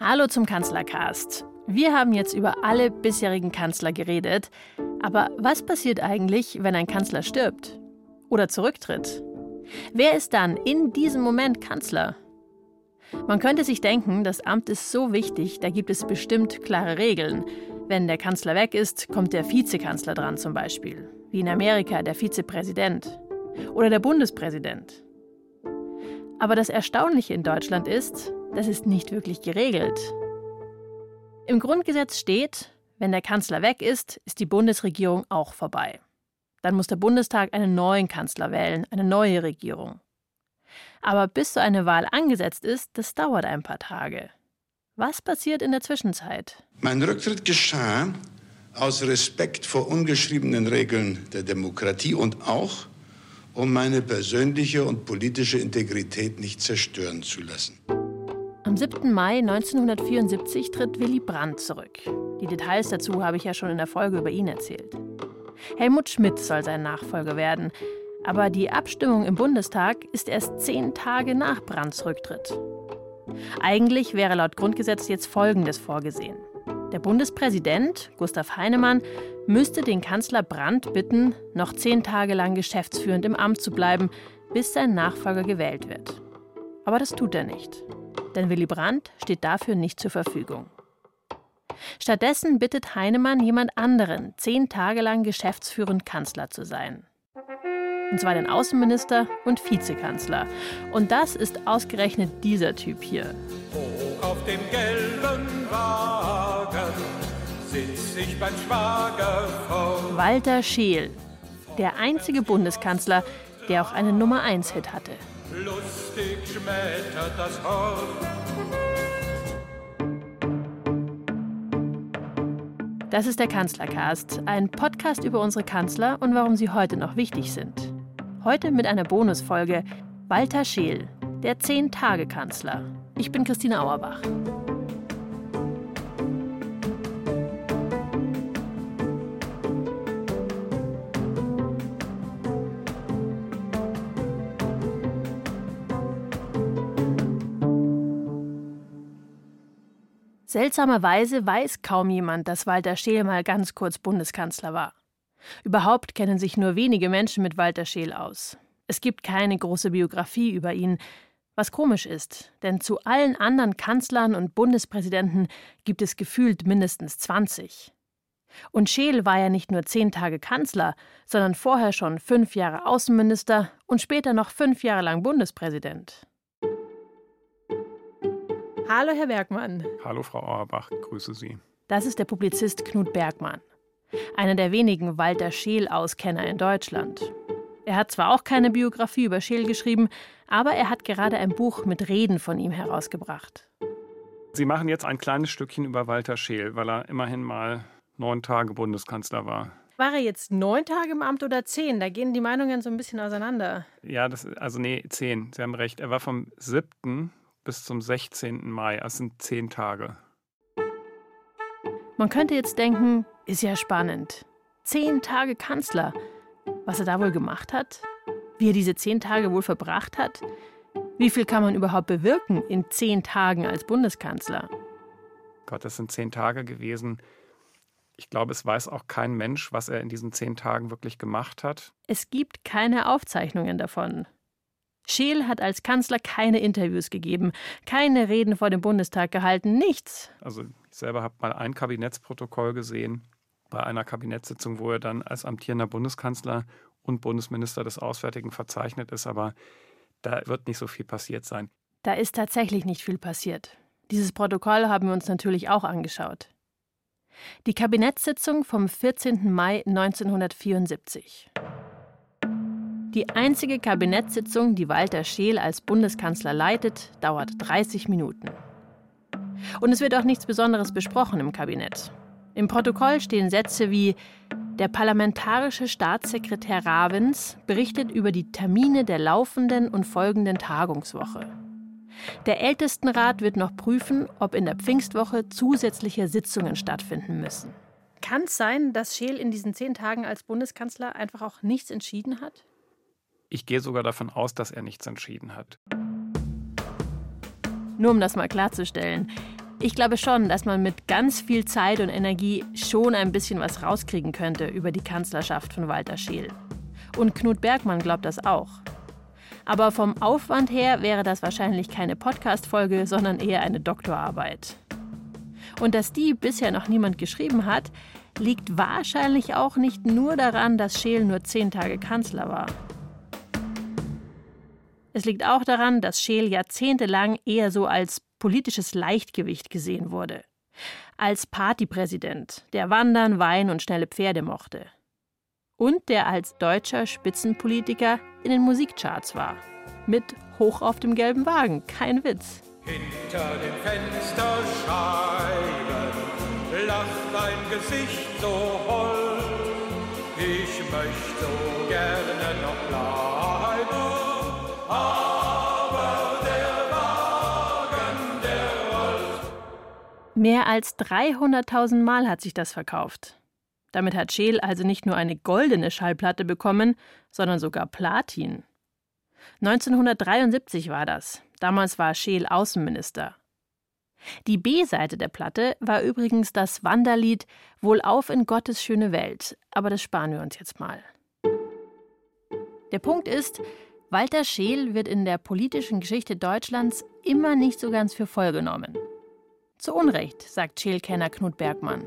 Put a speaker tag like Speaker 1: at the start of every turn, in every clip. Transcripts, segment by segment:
Speaker 1: Hallo zum Kanzlercast. Wir haben jetzt über alle bisherigen Kanzler geredet. Aber was passiert eigentlich, wenn ein Kanzler stirbt? Oder zurücktritt? Wer ist dann in diesem Moment Kanzler? Man könnte sich denken, das Amt ist so wichtig, da gibt es bestimmt klare Regeln. Wenn der Kanzler weg ist, kommt der Vizekanzler dran zum Beispiel. Wie in Amerika der Vizepräsident. Oder der Bundespräsident. Aber das Erstaunliche in Deutschland ist, das ist nicht wirklich geregelt. Im Grundgesetz steht, wenn der Kanzler weg ist, ist die Bundesregierung auch vorbei. Dann muss der Bundestag einen neuen Kanzler wählen, eine neue Regierung. Aber bis so eine Wahl angesetzt ist, das dauert ein paar Tage. Was passiert in der Zwischenzeit?
Speaker 2: Mein Rücktritt geschah aus Respekt vor ungeschriebenen Regeln der Demokratie und auch, um meine persönliche und politische Integrität nicht zerstören zu lassen.
Speaker 1: Am 7. Mai 1974 tritt Willy Brandt zurück. Die Details dazu habe ich ja schon in der Folge über ihn erzählt. Helmut Schmidt soll sein Nachfolger werden. Aber die Abstimmung im Bundestag ist erst 10 Tage nach Brandts Rücktritt. Eigentlich wäre laut Grundgesetz jetzt Folgendes vorgesehen. Der Bundespräsident, Gustav Heinemann, müsste den Kanzler Brandt bitten, noch 10 Tage lang geschäftsführend im Amt zu bleiben, bis sein Nachfolger gewählt wird. Aber das tut er nicht. Denn Willy Brandt steht dafür nicht zur Verfügung. Stattdessen bittet Heinemann jemand anderen, 10 Tage lang geschäftsführend Kanzler zu sein. Und zwar den Außenminister und Vizekanzler. Und das ist ausgerechnet dieser Typ hier.
Speaker 3: Hoch auf dem gelben Wagen sitz ich beim Schwager vor.
Speaker 1: Walter Scheel, der einzige Bundeskanzler, der auch einen Nummer-1-Hit hatte.
Speaker 3: Lustig schmettert das Horn.
Speaker 1: Das ist der Kanzlercast, ein Podcast über unsere Kanzler und warum sie heute noch wichtig sind. Heute mit einer Bonusfolge Walter Scheel, der 10-Tage-Kanzler. Ich bin Christine Auerbach. Seltsamerweise weiß kaum jemand, dass Walter Scheel mal ganz kurz Bundeskanzler war. Überhaupt kennen sich nur wenige Menschen mit Walter Scheel aus. Es gibt keine große Biografie über ihn, was komisch ist, denn zu allen anderen Kanzlern und Bundespräsidenten gibt es gefühlt mindestens 20. Und Scheel war ja nicht nur 10 Tage Kanzler, sondern vorher schon 5 Jahre Außenminister und später noch 5 Jahre lang Bundespräsident. Hallo, Herr Bergmann.
Speaker 4: Hallo, Frau Auerbach, grüße Sie.
Speaker 1: Das ist der Publizist Knut Bergmann. Einer der wenigen Walter Scheel-Auskenner in Deutschland. Er hat zwar auch keine Biografie über Scheel geschrieben, aber er hat gerade ein Buch mit Reden von ihm herausgebracht.
Speaker 4: Sie machen jetzt ein kleines Stückchen über Walter Scheel, weil er immerhin mal 9 Tage Bundeskanzler war.
Speaker 1: War er jetzt 9 Tage im Amt oder 10? Da gehen die Meinungen so ein bisschen auseinander.
Speaker 4: Ja, 10. Sie haben recht. Er war vom 7. bis zum 16. Mai. Das sind 10 Tage.
Speaker 1: Man könnte jetzt denken, ist ja spannend. 10 Tage Kanzler. Was er da wohl gemacht hat? Wie er diese 10 Tage wohl verbracht hat? Wie viel kann man überhaupt bewirken in 10 Tagen als Bundeskanzler?
Speaker 4: Gott, das sind 10 Tage gewesen. Ich glaube, es weiß auch kein Mensch, was er in diesen 10 Tagen wirklich gemacht hat.
Speaker 1: Es gibt keine Aufzeichnungen davon. Scheel hat als Kanzler keine Interviews gegeben, keine Reden vor dem Bundestag gehalten, nichts.
Speaker 4: Also ich selber habe mal ein Kabinettsprotokoll gesehen bei einer Kabinettssitzung, wo er dann als amtierender Bundeskanzler und Bundesminister des Auswärtigen verzeichnet ist, aber da wird nicht so viel passiert sein.
Speaker 1: Da ist tatsächlich nicht viel passiert. Dieses Protokoll haben wir uns natürlich auch angeschaut. Die Kabinettssitzung vom 14. Mai 1974. Die einzige Kabinettssitzung, die Walter Scheel als Bundeskanzler leitet, dauert 30 Minuten. Und es wird auch nichts Besonderes besprochen im Kabinett. Im Protokoll stehen Sätze wie: Der parlamentarische Staatssekretär Ravens berichtet über die Termine der laufenden und folgenden Tagungswoche. Der Ältestenrat wird noch prüfen, ob in der Pfingstwoche zusätzliche Sitzungen stattfinden müssen. Kann es sein, dass Scheel in diesen 10 Tagen als Bundeskanzler einfach auch nichts entschieden hat?
Speaker 4: Ich gehe sogar davon aus, dass er nichts entschieden hat.
Speaker 1: Nur um das mal klarzustellen. Ich glaube schon, dass man mit ganz viel Zeit und Energie schon ein bisschen was rauskriegen könnte über die Kanzlerschaft von Walter Scheel. Und Knut Bergmann glaubt das auch. Aber vom Aufwand her wäre das wahrscheinlich keine Podcast-Folge, sondern eher eine Doktorarbeit. Und dass die bisher noch niemand geschrieben hat, liegt wahrscheinlich auch nicht nur daran, dass Scheel nur 10 Tage Kanzler war. Es liegt auch daran, dass Scheel jahrzehntelang eher so als politisches Leichtgewicht gesehen wurde. Als Partypräsident, der Wandern, Wein und schnelle Pferde mochte. Und der als deutscher Spitzenpolitiker in den Musikcharts war. Mit Hoch auf dem gelben Wagen, kein Witz.
Speaker 3: Hinter den Fensterscheiben lacht ein Gesicht so hold. Ich möchte so gerne noch bleiben, aber der Wagen, der rollt.
Speaker 1: Mehr als 300.000 Mal hat sich das verkauft. Damit hat Scheel also nicht nur eine goldene Schallplatte bekommen, sondern sogar Platin. 1973 war das. Damals war Scheel Außenminister. Die B-Seite der Platte war übrigens das Wanderlied Wohlauf in Gottes schöne Welt. Aber das sparen wir uns jetzt mal. Der Punkt ist, Walter Scheel wird in der politischen Geschichte Deutschlands immer nicht so ganz für voll genommen. Zu Unrecht, sagt Scheel-Kenner Knut Bergmann.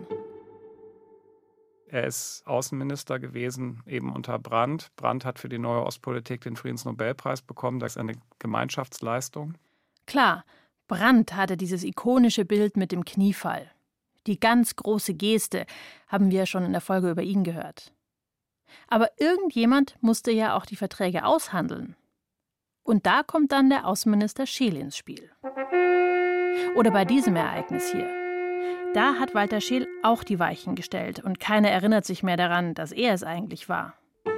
Speaker 4: Er ist Außenminister gewesen, eben unter Brandt. Brandt hat für die neue Ostpolitik den Friedensnobelpreis bekommen. Das ist eine Gemeinschaftsleistung.
Speaker 1: Klar, Brandt hatte dieses ikonische Bild mit dem Kniefall. Die ganz große Geste, haben wir schon in der Folge über ihn gehört. Aber irgendjemand musste ja auch die Verträge aushandeln. Und da kommt dann der Außenminister Scheel ins Spiel. Oder bei diesem Ereignis hier. Da hat Walter Scheel auch die Weichen gestellt und keiner erinnert sich mehr daran, dass er es eigentlich war.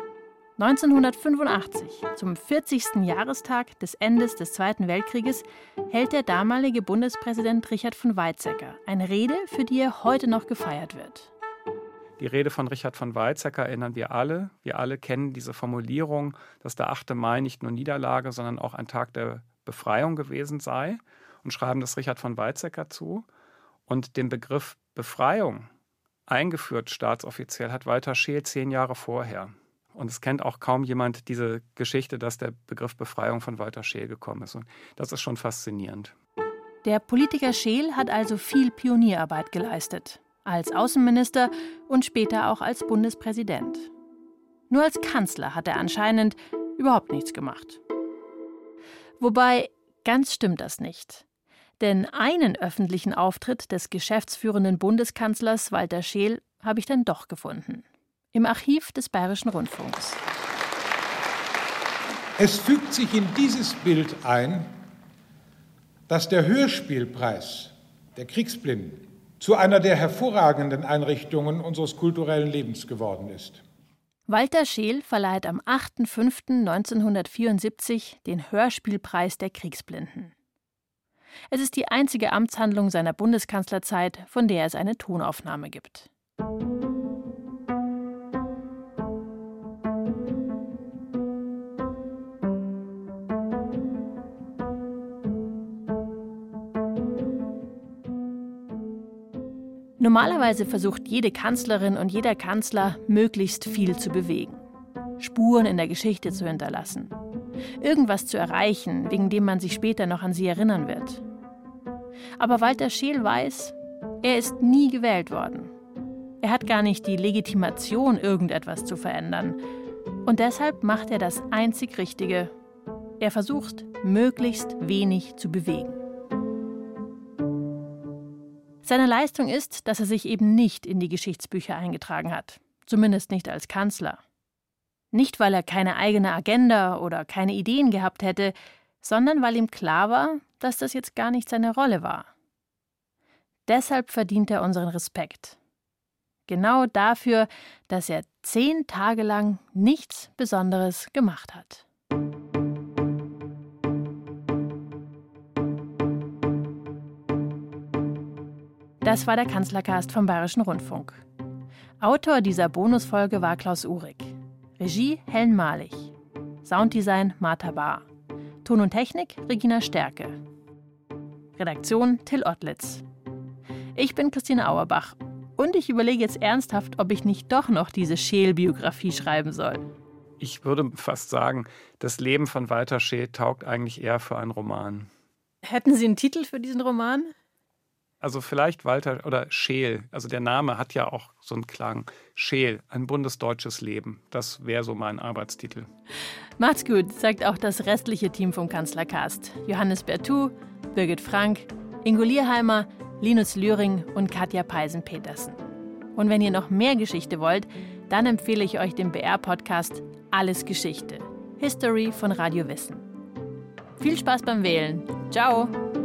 Speaker 1: 1985, zum 40. Jahrestag des Endes des Zweiten Weltkrieges, hält der damalige Bundespräsident Richard von Weizsäcker eine Rede, für die er heute noch gefeiert wird.
Speaker 4: Die Rede von Richard von Weizsäcker erinnern wir alle. Wir alle kennen diese Formulierung, dass der 8. Mai nicht nur Niederlage, sondern auch ein Tag der Befreiung gewesen sei und schreiben das Richard von Weizsäcker zu. Und den Begriff Befreiung eingeführt staatsoffiziell hat Walter Scheel 10 Jahre vorher. Und es kennt auch kaum jemand diese Geschichte, dass der Begriff Befreiung von Walter Scheel gekommen ist. Und das ist schon faszinierend.
Speaker 1: Der Politiker Scheel hat also viel Pionierarbeit geleistet. Als Außenminister und später auch als Bundespräsident. Nur als Kanzler hat er anscheinend überhaupt nichts gemacht. Wobei, ganz stimmt das nicht. Denn einen öffentlichen Auftritt des geschäftsführenden Bundeskanzlers Walter Scheel habe ich dann doch gefunden. Im Archiv des Bayerischen Rundfunks.
Speaker 5: Es fügt sich in dieses Bild ein, dass der Hörspielpreis der Kriegsblinden zu einer der hervorragenden Einrichtungen unseres kulturellen Lebens geworden ist.
Speaker 1: Walter Scheel verleiht am 8.5.1974 den Hörspielpreis der Kriegsblinden. Es ist die einzige Amtshandlung seiner Bundeskanzlerzeit, von der es eine Tonaufnahme gibt. Normalerweise versucht jede Kanzlerin und jeder Kanzler, möglichst viel zu bewegen. Spuren in der Geschichte zu hinterlassen. Irgendwas zu erreichen, wegen dem man sich später noch an sie erinnern wird. Aber Walter Scheel weiß, er ist nie gewählt worden. Er hat gar nicht die Legitimation, irgendetwas zu verändern. Und deshalb macht er das einzig Richtige. Er versucht, möglichst wenig zu bewegen. Seine Leistung ist, dass er sich eben nicht in die Geschichtsbücher eingetragen hat. Zumindest nicht als Kanzler. Nicht, weil er keine eigene Agenda oder keine Ideen gehabt hätte, sondern weil ihm klar war, dass das jetzt gar nicht seine Rolle war. Deshalb verdient er unseren Respekt. Genau dafür, dass er 10 Tage lang nichts Besonderes gemacht hat. Das war der Kanzlercast vom Bayerischen Rundfunk. Autor dieser Bonusfolge war Klaus Uhrig. Regie Helen Malich. Sounddesign Martha Bahr. Ton und Technik Regina Stärke. Redaktion Till Ottlitz. Ich bin Christine Auerbach und ich überlege jetzt ernsthaft, ob ich nicht doch noch diese Scheel-Biografie schreiben soll.
Speaker 4: Ich würde fast sagen, das Leben von Walter Scheel taugt eigentlich eher für einen Roman.
Speaker 1: Hätten Sie einen Titel für diesen Roman?
Speaker 4: Also vielleicht Walter oder Scheel, also der Name hat ja auch so einen Klang. Scheel, ein bundesdeutsches Leben, das wäre so mein Arbeitstitel.
Speaker 1: Macht's gut, sagt auch das restliche Team vom Kanzlercast. Johannes Berthoud, Birgit Frank, Ingo Lierheimer, Linus Lühring und Katja Peisen-Petersen. Und wenn ihr noch mehr Geschichte wollt, dann empfehle ich euch den BR-Podcast Alles Geschichte. History von Radio Wissen. Viel Spaß beim Wählen. Ciao!